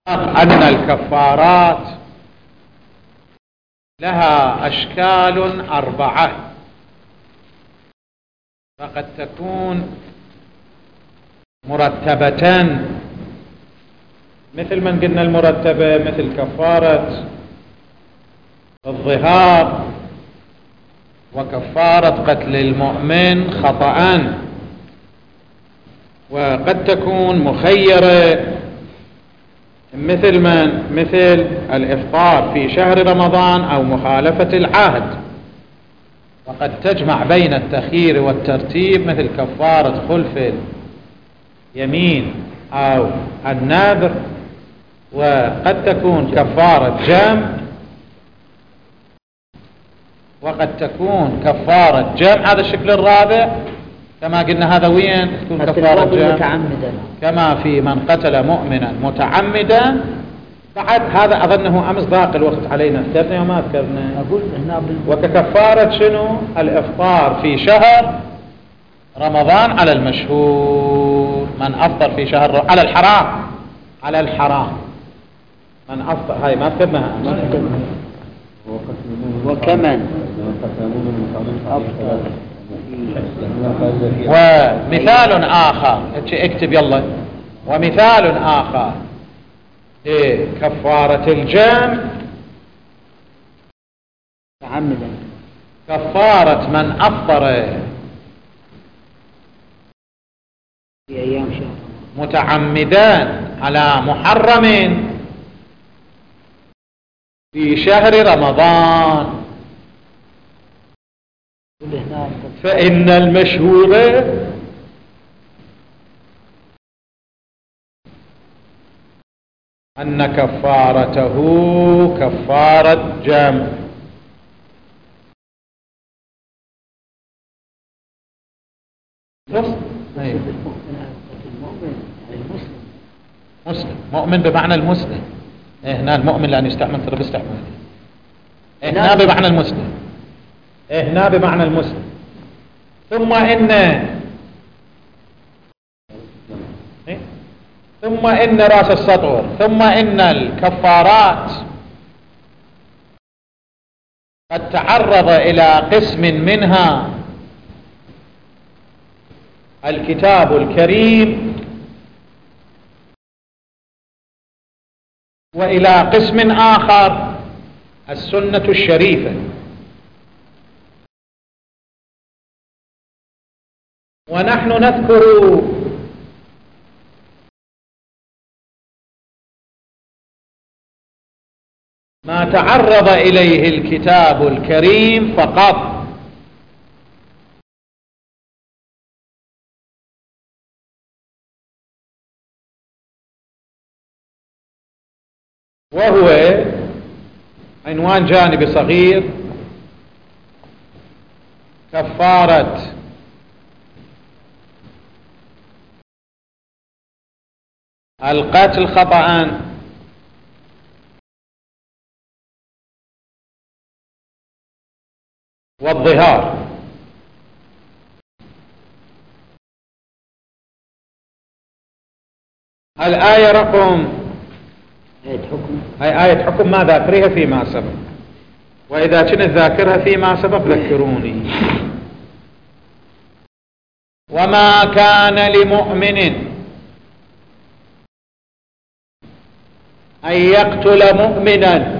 أن الكفارات لها أشكال 4، فقد تكون مرتبة مثل من قلنا المرتبة، مثل كفارة الظهار وكفارة قتل المؤمن خطأ، وقد تكون مخيرة مثل الإفطار في شهر رمضان أو مخالفة العهد، وقد تجمع بين التخيير والترتيب مثل كفارة خلف اليمين أو النذر، وقد تكون كفارة جمع، وقد تكون كفارة جمع. هذا الشكل الرابع كما قلنا، هذا وين تكون كفارة جمع؟ كما في من قتل مؤمنا متعمدا. بعد هذا أظنه أمس ضاق الوقت علينا، ذكرنا وما ذكرنا. وككفارة شنو؟ الإفطار في شهر رمضان على المشهور، من أفطر في شهر على الحرام من أفطر، هاي ما ذكرناها. وكمن ومثال آخر، اكتب يلا، ومثال آخر لكفارة الجمع تعمدا، كفارة من أفطر في أيام شهر متعمدا على محرم في شهر رمضان، فإن المشهور أن كفارته كفارة جمع. مسلم، مؤمن بمعنى المسلم. هنا المؤمن لأن يستعمل ترى بيستعمل هنا بمعنى المسلم، هنا بمعنى المسلم. ثم إن رأس السطر، ثم إن الكفارات قد تعرض إلى قسم منها الكتاب الكريم، وإلى قسم آخر السنة الشريفة. ونحن نذكر ما تعرض إليه الكتاب الكريم فقط، وهو عنوان جانبي صغير: كفارة القتل خطأ، والظهار. الآية رقم هاي آية حكم ما ذاكرها فيما سبق، وإذا كنت ذاكرها فيما سبق ذكروني. وما كان لمؤمن أن يقتل مؤمنا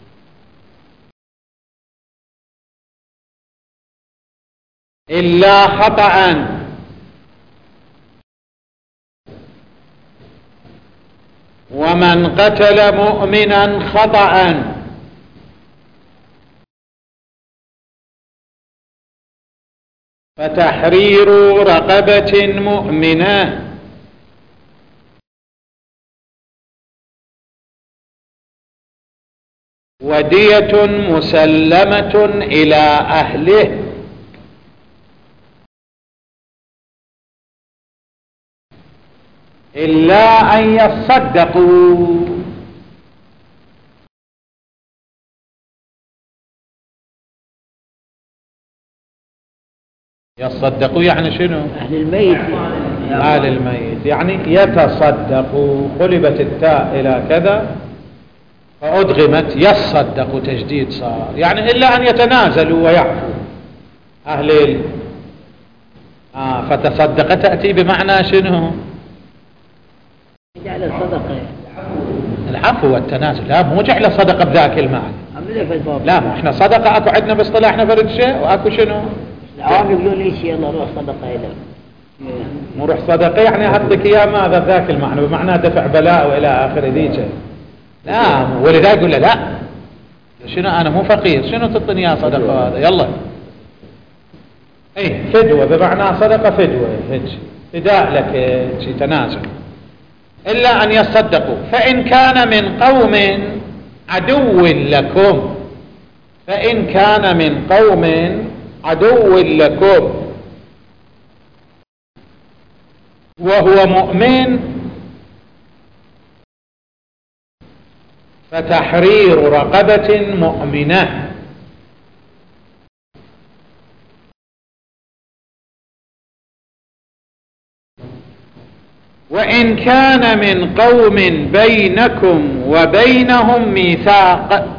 إلا خطأ، ومن قتل مؤمنا خطأ فتحرير رقبة مؤمنة ودية مسلمة إلى أهله إلا أن يصدقوا. يصدقوا يعني شنو؟ أهل الميت مال الميت، يعني يتصدق، قلبت التاء إلى كذا فأدغمت يصدق، تجديد صار، يعني إلا أن يتنازلوا ويعفوا أهل فتصدق تأتي بمعنى شنو؟ جعل الصدقة، العفو والتنازل، لا مو جعل الصدقة بذاك المعنى، لا مو احنا صدقة اكو عندنا باصطلاحنا فرد شيء واكو شنو؟ العوام يقولون ليش يلا روح صدقة إلى مو روح صدقة يعني أعطيك إياه ماذا ذاك المعنى، بمعنى دفع بلاء وإلى آخر ذيك، لا ولذا يقول له لا شنو أنا مو فقير، شنو تعطيني إياه صدقة هذا يلا اي فدوة، بمعنى صدقة فدوة هيك فداء لك شيء تنازل، إلا أن يصدقوا. فإن كان من قوم عدو لكم، فإن كان من قوم عدو لكم وهو مؤمن فتحرير رقبة مؤمنة. وإن كان من قوم بينكم وبينهم ميثاق،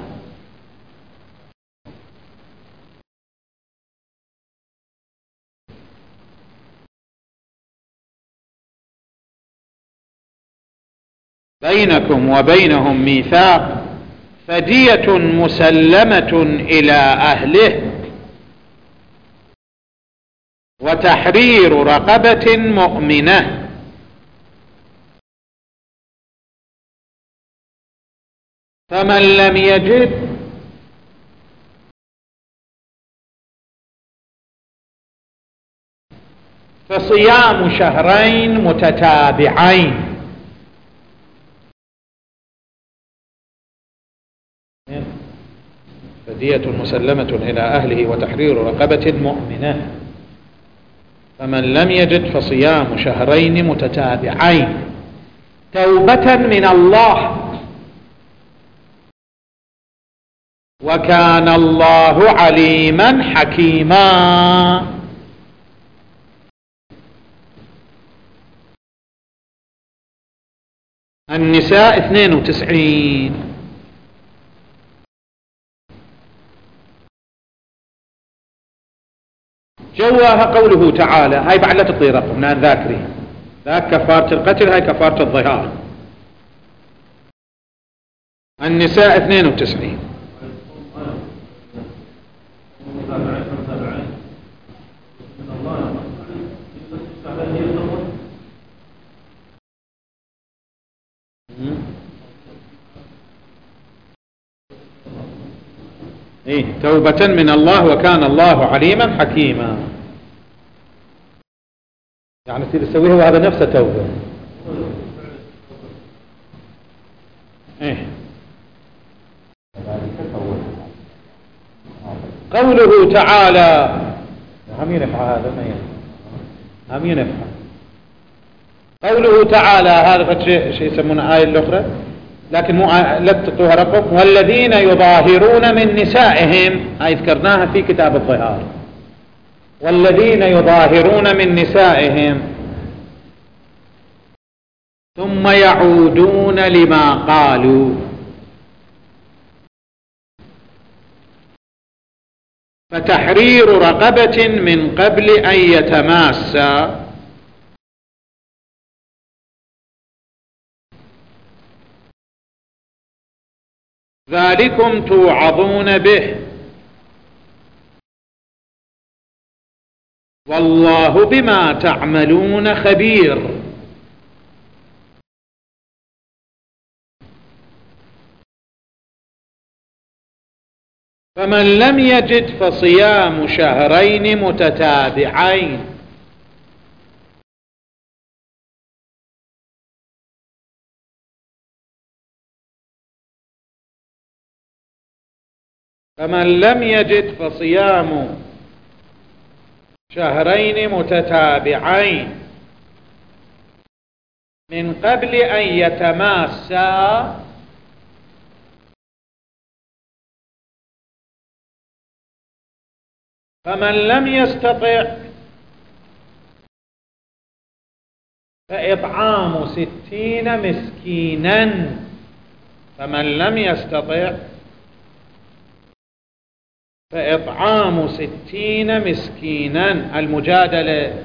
بينكم وبينهم ميثاق فدية مسلمة إلى أهله وتحرير رقبة مؤمنة. فمن لم يجد فصيام شهرين متتابعين. فدية مسلمة إلى أهله وتحرير رقبة مؤمنة. فمن لم يجد فصيام شهرين متتابعين توبة من الله، وكان الله عليما حكيما. النساء 92. جواها قوله تعالى، هاي بعد لا تطير رقم لأن ذاكرين، ذاك كفارة القتل، هاي كفارة الظهار. النساء 92. إيه توبة من الله وكان الله عليما حكيما، يعني تصير تسويها وهذا نفسه توبة. إيه قوله تعالى، هم ينفع هذا ما ينفع، هم ينفع قوله تعالى، هذا شيء يسمونه آية الأخرى لكن مو لا تطوها رقم. والذين يظاهرون من نسائهم، هاي ذكرناها في كتاب الظهار. والذين يظاهرون من نسائهم ثم يعودون لما قالوا فتحرير رقبة من قبل أن يتماسا. ذلكم توعظون به والله بما تعملون خبير. فمن لم يجد فصيام شهرين متتابعين. فمن لم يجد فصيام شهرين متتابعين من قبل أن يتماسا. فمن لم يستطع فإطعام 60 مسكينا، فمن لم يستطع فإطعام 60 مسكينا. المجادلة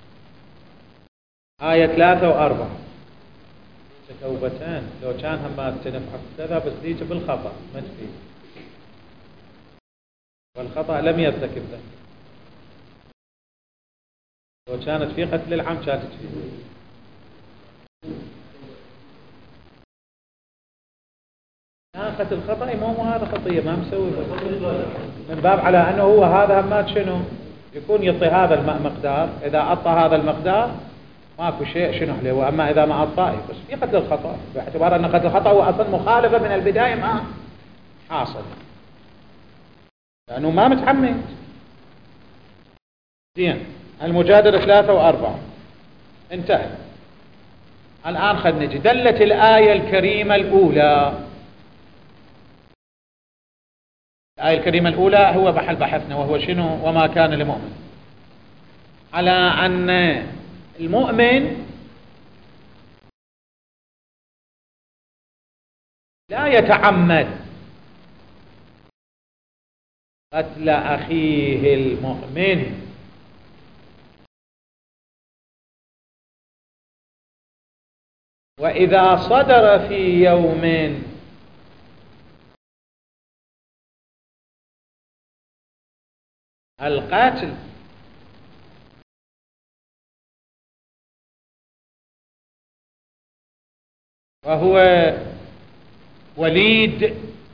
آية 3 و4. توبتان لو كان هم ما تنفع كذا بس ديك بالخطأ ما تفيد، والخطأ لم يرتكب ذنب. لو كانت في قتل العمد كانت تفيد. قتل خطأ مو هذا خطية ما مسوي من باب على أنه هو هذا همات شنو يكون يعطي هذا المقدار، إذا أعطى هذا المقدار ماكو شيء شنو عليه، وأما إذا ما أعطى بس في قتل الخطأ باعتبار أن قتل الخطأ هو أصلا مخالفة من البداية ما حاصل لأنه ما متعمد. زين، المجادلة 3 و4 انتهى. الآن خد نجي دلت الآية الكريمة الأولى. الآية الكريمة الأولى هو محل بحثنا، وهو شنو؟ وما كان لمؤمن، على أن المؤمن لا يتعمد قتل أخيه المؤمن، وإذا صدر في يوم القتل وهو وليد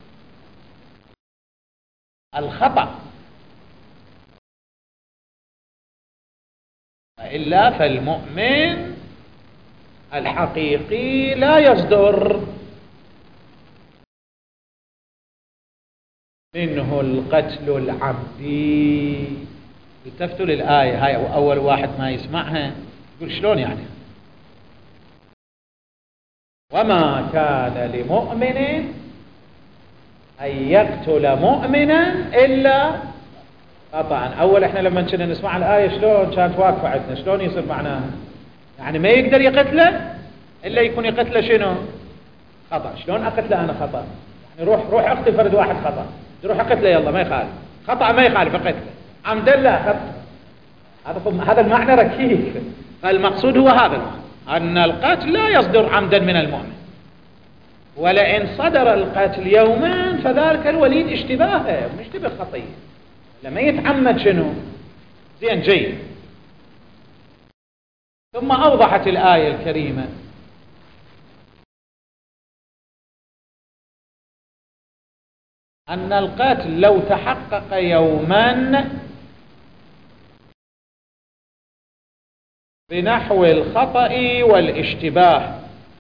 الخطأ، وإلا فالمؤمن الحقيقي لا يصدر منه القتل العمدي. التفتوا للآية هاي، أول واحد ما يسمعها يقول شلون يعني؟ وما كان لمؤمن أن يقتل مؤمنا إلا خطأ. أول إحنا لما كنا نسمع الآية شلون كانت واقفة عندنا، شلون يصير معناها؟ يعني ما يقدر يقتله إلا يكون يقتله شنو؟ خطأ. شلون أقتله أنا خطأ؟ يعني روح أقتل فرد واحد خطأ، روح أقتله يلا ما يخالف، خطأ ما يخالف أقتله، عمدا لا خطأ. هذا المعنى ركيك. فالمقصود هو هذا المعنى، أن القتل لا يصدر عمدا من المؤمن، ولئن صدر القتل يوما فذلك الوليد اشتباهه مشتبه خطية لما يتعمد شنو؟ زين جيد. ثم أوضحت الآية الكريمة أن القتل لو تحقق يوما بنحو الخطأ والاشتباه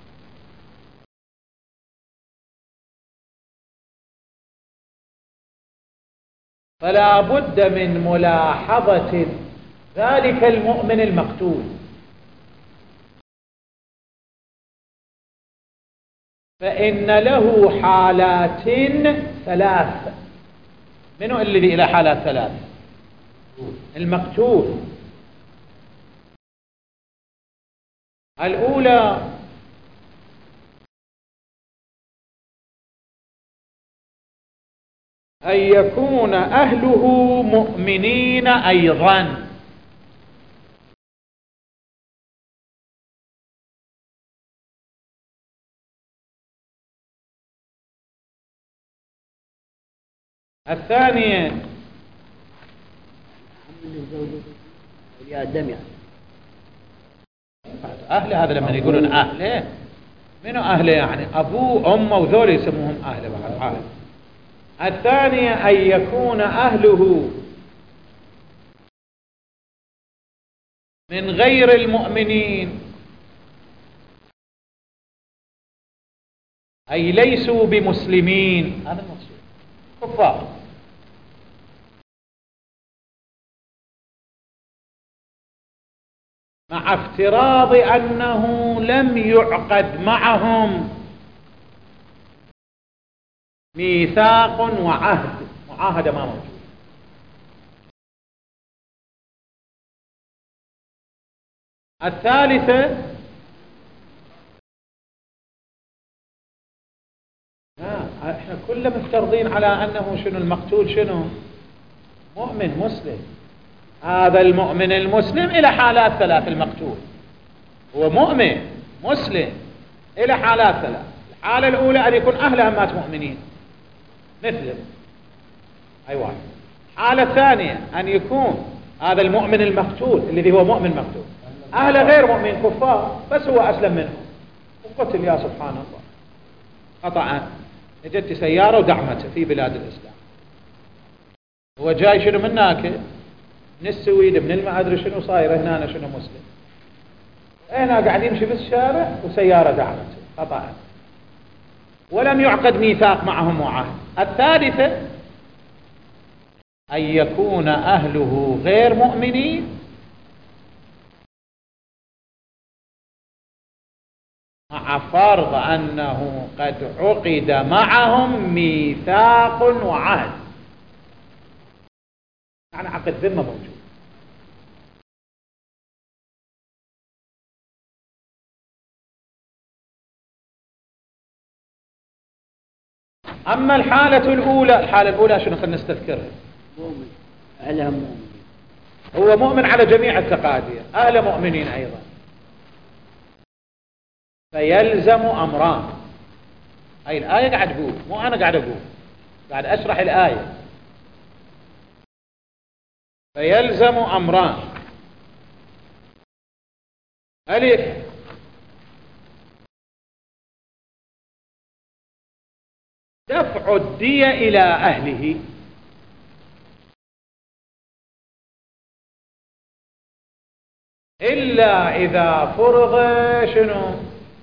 فلا بد من ملاحظة ذلك المؤمن المقتول، فإن له حالات 3. منو الذي إلى حالات 3؟ المقتول. الأولى أن يكون أهله مؤمنين أيضا، الثانية أهله. هذا لما يقولون أهله منو أهله؟ يعني أبوه أمه وذول يسموهم أهله بعد. الثانية أن يكون أهله من غير المؤمنين، أي ليسوا بمسلمين، هذا المقصود، كفار. مع افتراض أنه لم يعقد معهم ميثاق وعهد، معاهدة ما موجود. الثالثة احنا كلنا مفترضين على أنه شنو المقتول، شنو مؤمن مسلم. هذا المؤمن المسلم إلى حالات ثلاث. المقتول هو مؤمن مسلم إلى حالات ثلاث. الحالة الأولى أن يكون أهله مات مؤمنين مثله، أي واحد. الحالة الثانية أن يكون هذا المؤمن المقتول الذي هو مؤمن مقتول أهله غير مؤمن كفار، بس هو أسلم منهم وقتل. يا سبحان الله، قطعا اجت سيارة ودعمته في بلاد الإسلام. هو جاي شنو من هناك، من السويد، من ما أدري شنو صاير هنا، شنو مسلم. هنا قاعد يمشي بالشارع وسيارة دعمته قطعا، ولم يعقد ميثاق معهم وعهد. الثالثة أن يكون أهله غير مؤمنين مع فرض أنه قد عقد معهم ميثاق وعهد، يعني عقد ذمة موجود. أما الحالة الأولى شنو خلينا نستذكرها؟ مؤمن، أهلها مؤمن، هو مؤمن على جميع التقادير، أهل مؤمنين أيضا. فيلزم أمران. هاي الآية قاعد أقول، مو أنا قاعد أقول، قاعد أشرح الآية. فيلزم أمران: ألف، دفع الدية إلى أهله، إلا إذا فرض شنو؟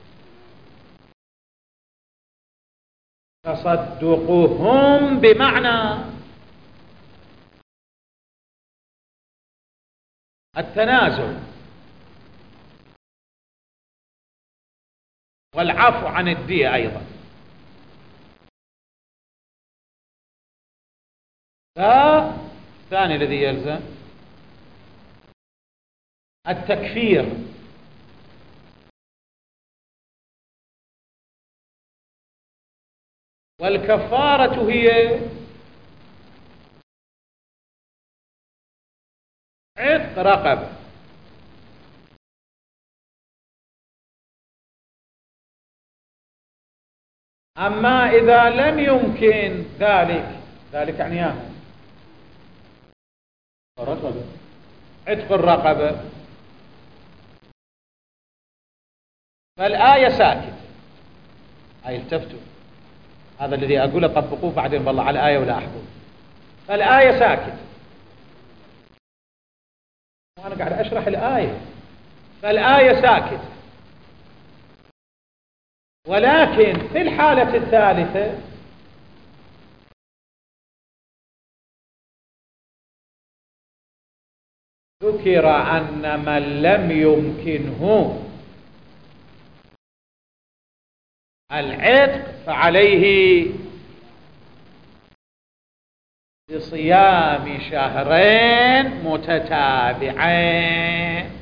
تصدقهم، بمعنى التنازل والعفو عن الدية أيضا. الثاني الذي يلزم التكفير، والكفارة هي عتق رقبة. أما إذا لم يمكن ذلك يعني عتق الرقبة، فالآية ساكت. هاي التفتوا، هذا الذي أقوله طبقوه بعدين والله على الآية ولا أحبوه. فالآية ساكت وأنا قاعد أشرح الآية. فالآية ساكت، ولكن في الحالة الثالثة ذكر أن من لم يمكنه العتق فعليه بصيام شهرين متتابعين.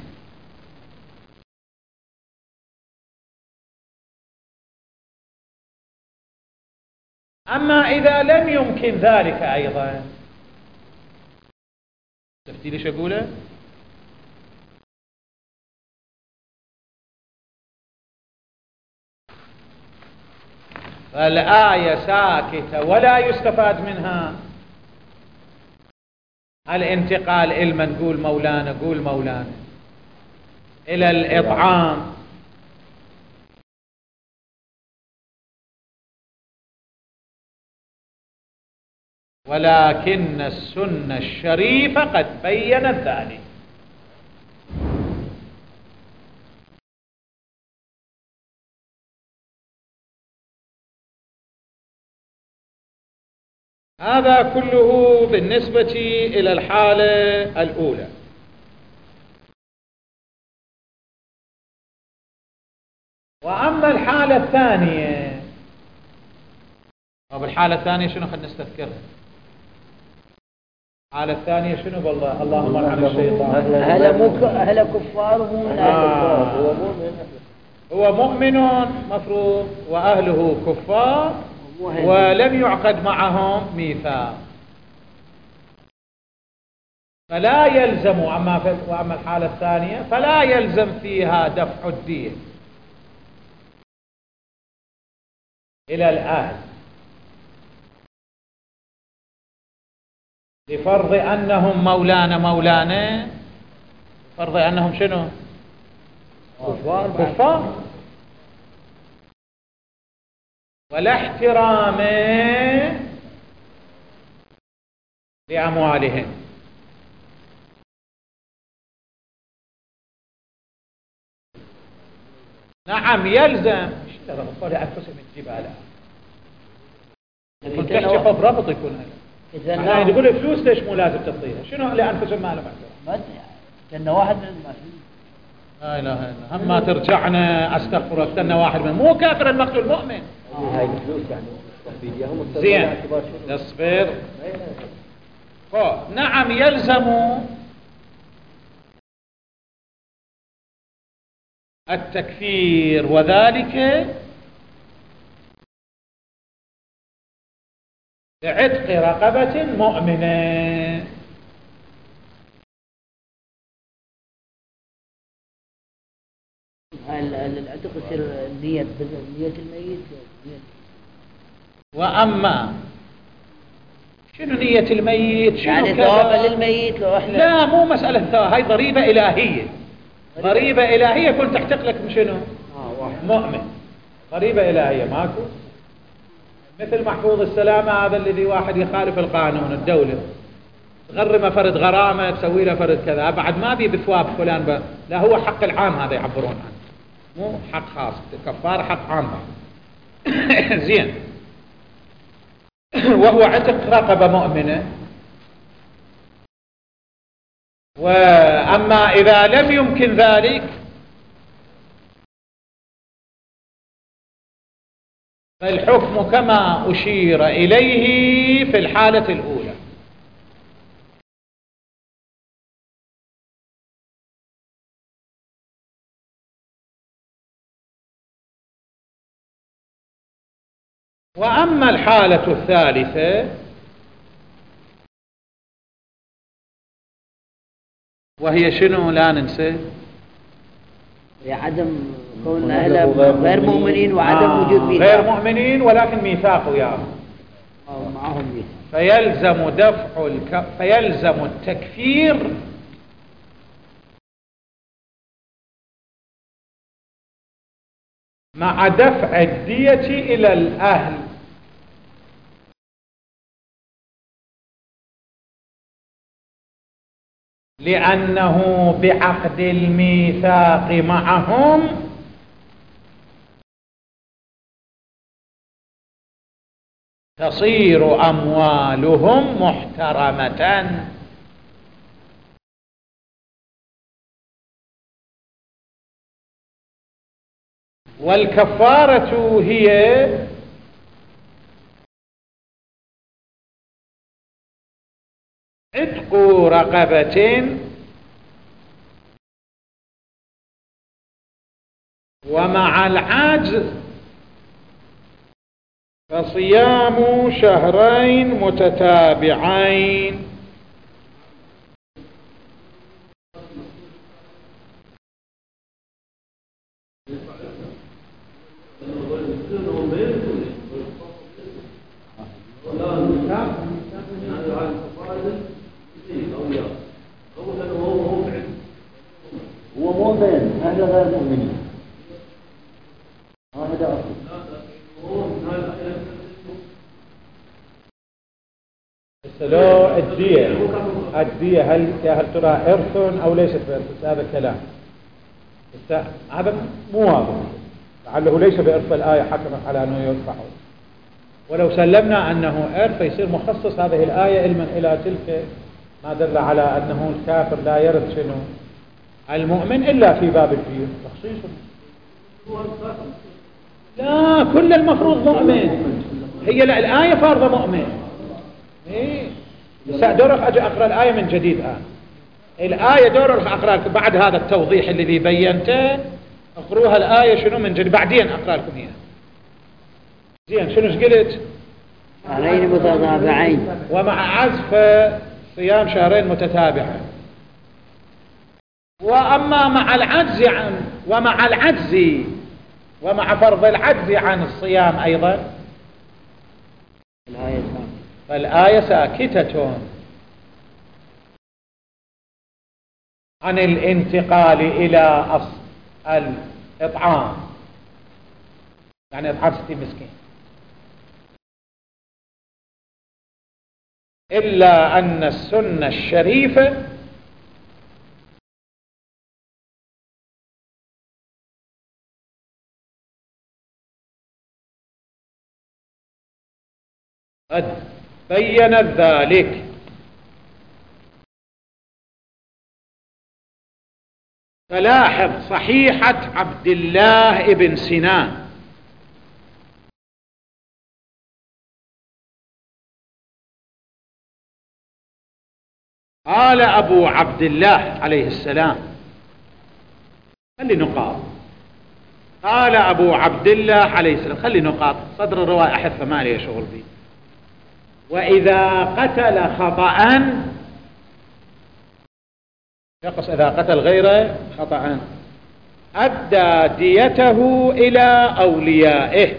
أما إذا لم يمكن ذلك أيضا، شفتي ليش أقوله؟ فالآية ساكتة ولا يستفاد منها الانتقال إلى نقول مولانا إلى الإطعام، ولكن السنة الشريفة قد بينت ذلك. هذا كله بالنسبة إلى الحالة الأولى. وأما الحالة الثانية، طب الحالة الثانية شنو خلينا نستذكرها؟ الحالة الثانية شنو؟ والله اللهم عن الشيطان. أهل كفار هو مؤمن مفروض وأهله كفار، ولم يعقد معهم ميثاق، فلا يلزم. وأما الحالة الثانية فلا يلزم فيها دفع الدية إلى الأهل، لفرض أنهم مولانا فرض أنهم شنو؟ كفار، ولا احترام لأموالهم. نعم يلزم أنفسهم الجبال، كنت تحكي بربط يكون يعني تقول الفلوس ليش مو لازم تعطيها؟ شنو لأنفسهم ما لهم احترام؟ كأنه واحد من المسلمين. لا إله إلا الله. هم ما ترجعنا أستغفر الله، كأنه واحد من مو كافر المقتول مؤمن. هاي الفلوس يعني زين اصبر. نعم يلزم التكفير، وذلك لعتق رقبة مؤمنة. العتق يصير نية الميت. وأما شنو نية الميت؟ شنو يعني ثواب للميت لو احنا؟ لا مو مسألة ثواب، هاي ضريبة إلهية. ضريبة إلهية كنت تحتق لك شنو؟ مؤمن. ضريبة إلهية ماكو، مثل محفوظ السلامة هذا الذي واحد يخالف القانون الدولة تغرمه فرد غرامة، تسوي له فرد كذا، بعد ما بي بثواب فلان لا هو حق العام هذا يعبرون عنه، مو حق خاص. كفارة حق عام. زين. وهو عتق رقبة مؤمنة. وأما إذا لم يمكن ذلك فالحكم كما أشير إليه في الحالة الأولى. وأما الحالة الثالثة وهي شنو؟ لا ننسى، هي عدم كون أهلها غير مؤمنين وعدم وجود ميثاق. غير مؤمنين ولكن ميثاق وياهم معهم ميثاق، فيلزم التكفير مع دفع الدية إلى الأهل، لأنه بعقد الميثاق معهم تصير أموالهم محترمة. والكفارة هي عتق رقبة ومع العجز فصيام شهرين متتابعين. هو مؤمن أهل غير مؤمنين، هذا لو الدية هل ترى إرث أو ليست بإرث؟ هذا كلام هذا مو واضح، لعله ليس بإرث. الآية حكمت على أنه يدفع، ولو سلمنا أنه إرث فيصير مخصص هذه الآية علما إلى تلك ما دل على أنه الكافر لا يرث شنو المؤمن إلا في باب الدية تخصيصه. لا كل المفروض مؤمن، هي الآية فارضة مؤمن. دورك أجي أقرأ الآية من جديد. الآية دورك أقرأ لكم بعد هذا التوضيح الذي بينته، أقروها الآية شنو من جديد، بعدين أقرأ لكم إياها. زين شنو قلت؟ شهرين متتابعين. ومع عزف صيام شهرين متتابعين. وأما مع العجز ومع فرض العجز عن الصيام أيضا فالآية ساكتة عن الانتقال إلى الإطعام، يعني إطعام 60 مسكين، إلا أن السنة الشريفة قد بينت ذلك. فلاحظ صحيحة عبد الله بن سنان قال أبو عبد الله عليه السلام، خلي نقاط، قال أبو عبد الله عليه السلام، خلي نقاط، صدر الرواية أحث ما لي شغل به. وإذا قتل خطأ، شخص إذا قتل غيره خطأ أدى ديته إلى أوليائه،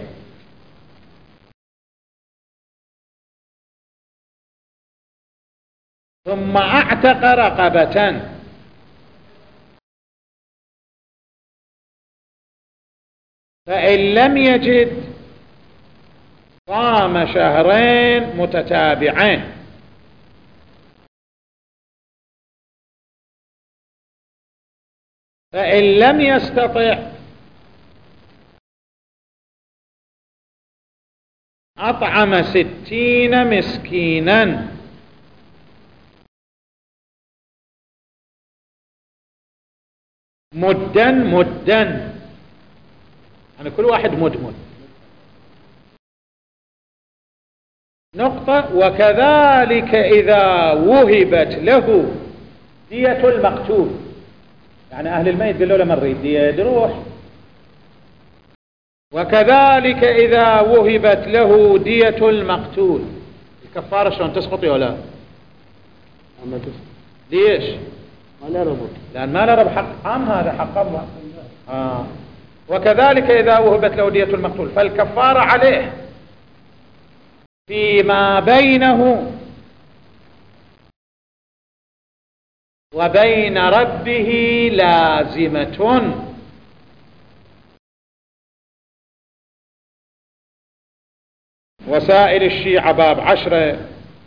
ثم اعتق رقبة، فإن لم يجد صام شهرين متتابعين، فإن لم يستطع أطعم 60 مسكينا، مدا، يعني كل واحد مد. نقطة. وكذلك إذا وهبت له دية المقتول، يعني أهل الميت قالوا له ما نريد دية يروح. وكذلك إذا وهبت له دية المقتول، الكفارة شلون تسقط ولا لا؟ ما تسقط. ليش؟ ما له ربط، لأن ما له رب، حق عام، هذا حق الله. وكذلك إذا وهبت له دية المقتول، فالكفارة عليه فيما بينه وبين ربه لازمة. وسائل الشيعة باب 10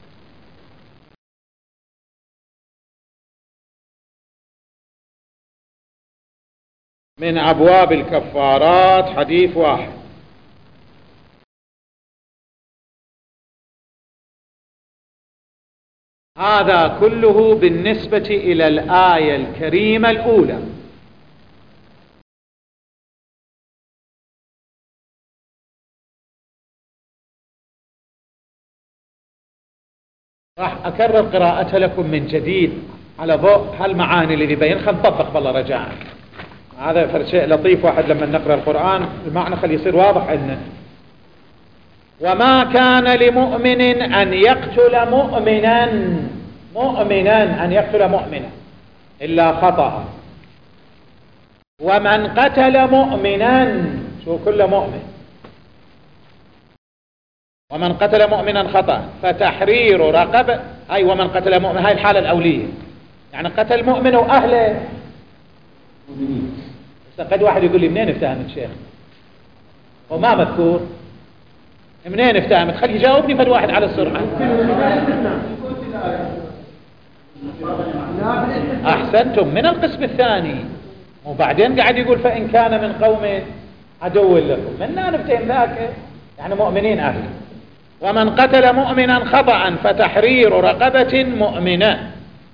من أبواب الكفارات حديث 1. هذا كله بالنسبة إلى الآية الكريمة الأولى. راح أكرر قراءتها لكم من جديد على ضوء هالمعاني اللي بين، خل نطبق بالله رجاء. هذا فرد شيء لطيف، واحد لما نقرأ القرآن المعنى خلي يصير واضح عندنا. وما كان لمؤمن أن يقتل مؤمنا إلا خطأ، ومن قتل مؤمنا، شو كل مؤمن، ومن قتل مؤمنا خطأ فتحرير رقبة، أي ومن قتل مؤمن، هاي الحالة الأولية، يعني قتل مؤمن وأهله مؤمنين. قد واحد يقول لي منين افتهمت شيخ وما مذكور، منين افتهمت؟ خلي يجاوبني فد واحد على السرعة. أحسنتم، من القسم الثاني، وبعدين قاعد يقول فإن كان من قوم عدو لكم، منا نفتهم ذاك يعني مؤمنين أهل. ومن قتل مؤمنا خطأ فتحرير رقبة مؤمنة.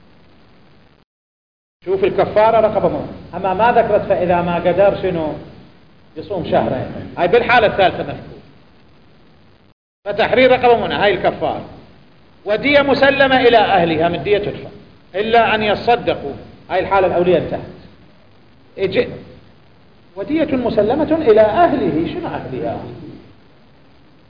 شوف الكفارة رقبة مؤمنة، أما ما ذكرت فإذا ما قدر شنو يصوم شهرين، هاي بالحالة الثالثة مذكور. فتحرير رقبة مؤمنة هاي الكفارة. ودية مسلمة إلى أهلها، من دية تدفع إلا أن يصدقوا، هاي الحالة الأولية انتهت. ودية مسلمة إلى أهله، شنو أهلها؟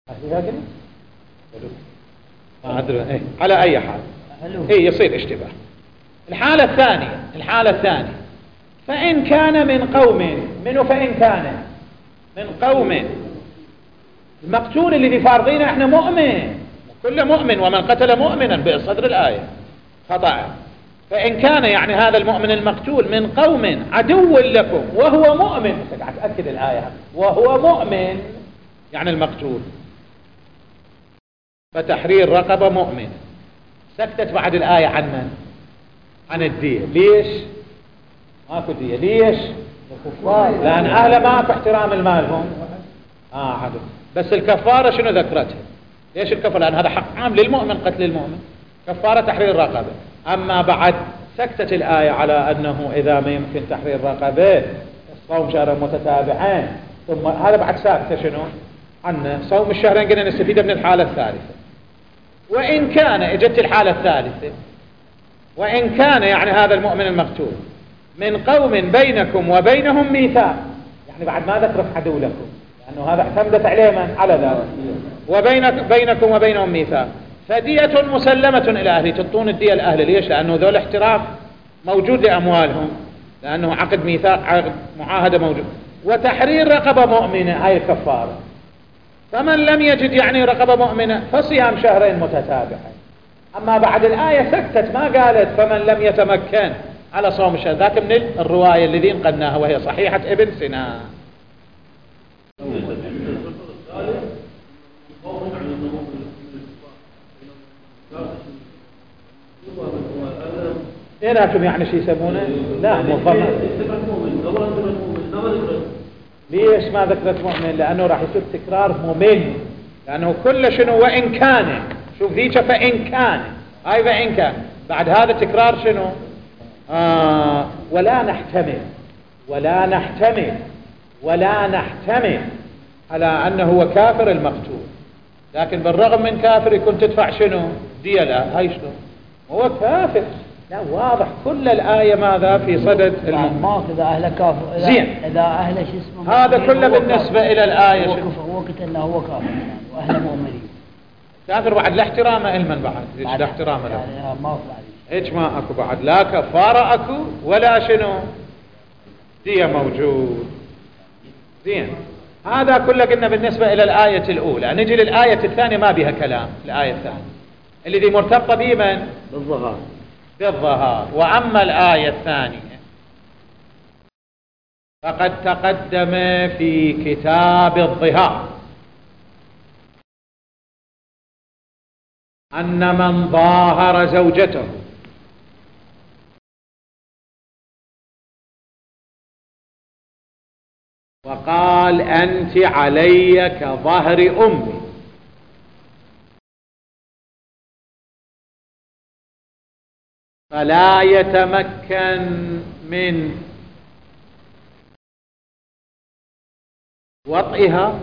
ما أدري على أي حال يصير اشتباه. الحالة الثانية فإن كان من قوم فإن كان من قوم المقتول اللي فارضينه احنا مؤمن، كل مؤمن ومن قتل مؤمنا بصدر الآية خطأ. فإن كان يعني هذا المؤمن المقتول من قوم عدو لكم وهو مؤمن، أتأكد الآية وهو مؤمن يعني المقتول، فتحرير رقبة مؤمن. سكتت بعد الآية عن من؟ عن الدية. ليش؟ ماكو دية. ليش؟ لأن أهل ما في احترام المال هم عدو. بس الكفارة شنو ذكرتها؟ ليش الكفارة؟ لأن هذا حق عام للمؤمن، قتل المؤمن، كفارة تحرير رقبة. أما بعد سكتت الآية على أنه إذا ما يمكن تحرير رقبة صوم شهرين متتابعين، ثم هذا بعد ساكتة شنو عنه صوم الشهرين، قلنا نستفيد من الحالة الثالثة. وإن كان اجت الحالة الثالثة، وإن كان يعني هذا المؤمن المقتول من قوم بينكم وبينهم ميثاق، يعني بعد ما ذكرت عدو لكم، لأنه هذا اعتمدت عليه من؟ على ذلك. وبينكم وبينهم ميثاق، فدية مسلمة إلى أهله، تعطون الدية لأهله. ليش؟ لأنه ذول احتراف موجود لأموالهم، لأنه عقد ميثاق، عقد معاهدة موجود. وتحرير رقبة مؤمنة هاي الكفارة. فمن لم يجد يعني رقبة مؤمنة فصيام شهرين متتابعين. أما بعد الآية سكتت، ما قالت فمن لم يتمكن على صوم الشهر. ذاك من الرواية الذي نقلناها وهي صحيحة ابن سنان. هناكم يعني شيء يسمونه لا مفهوم. ليش ما ذكرت مؤمن؟ لأنه راح يصير تكرار ممل، لأنه كل شنو وإن كان، شوف ذيك فإن كان، هاي فإن كان، بعد هذا تكرار شنو ولا نحتمل على أنه هو كافر المقتول، لكن بالرغم من كافر يكون تدفع شنو دية له. هاي شنو هو كافر؟ لا واضح كل الآية ماذا في صدد المؤمن. إذا أهل كافر زين، إذا أهل شو اسمه هذا كله بالنسبة إلى الآية هو قتلنا هو كافر يعني، وأهل مؤمنين كافر بعد لا احترام إلمن بعد ليش لا احترام له يعني ما هيك ما أكو بعد لا كفارة أكو ولا شنو دية موجود. زين، هذا كله قلنا بالنسبة إلى الآية الأولى. نجي للآية الثانية ما بها كلام. الآية الثانية الذي مرتبطة بمن؟ بالظهار. وأما الآية الثانية فقد تقدم في كتاب الظهار أن من ظاهر زوجته وقال أنت علي كظهر أمي فلا يتمكن من وطئها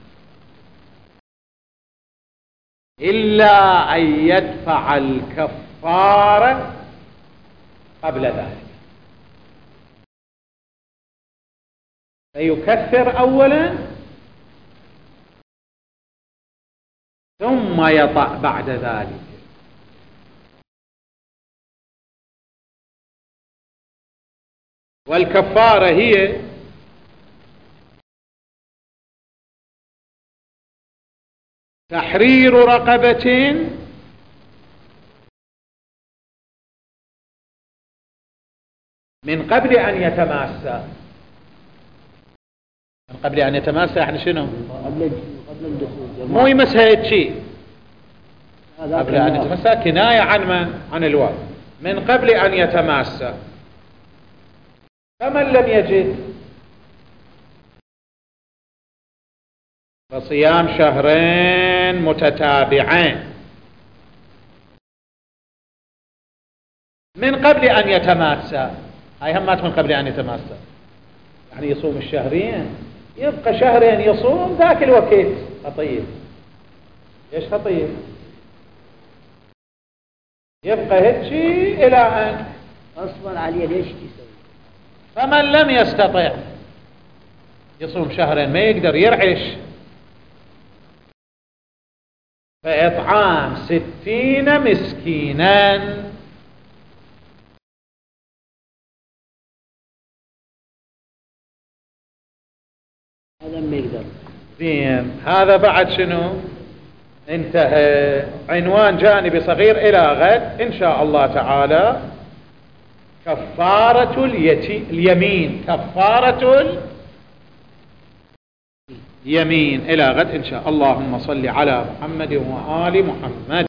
إلا أن يدفع الكفارة قبل ذلك، فيكفر أولا ثم يطأ بعد ذلك. والكفارة هي تحرير رقبة من قبل أن يتماسى. من قبل أن يتماسى يعني شنو؟ قبل الدخول، مو يمسها هيك شيء. قبل أن يتماسى كناية عن من؟ عن الوقت. من قبل أن يتماسى. فمن لم يجد فصيام شهرين متتابعين من قبل أن يتماسى. هاي همات من قبل أن يتماسى يعني يصوم الشهرين، يبقى شهرين يصوم ذاك الوقت خطيب. ليش خطيب؟ يبقى هيك إلى أن أصبر عليه. ليش تسوي؟ فمن لم يستطع يصوم شهرين، ما يقدر يرعش فإطعام 60 مسكينا. هذا ما يقدر. زين، هذا بعد شنو؟ انتهى عنوان جانبي صغير. إلى غد إن شاء الله تعالى كفارة اليمين. كفارة اليمين إلى غد إن شاء الله. اللهم صل على محمد وآل محمد.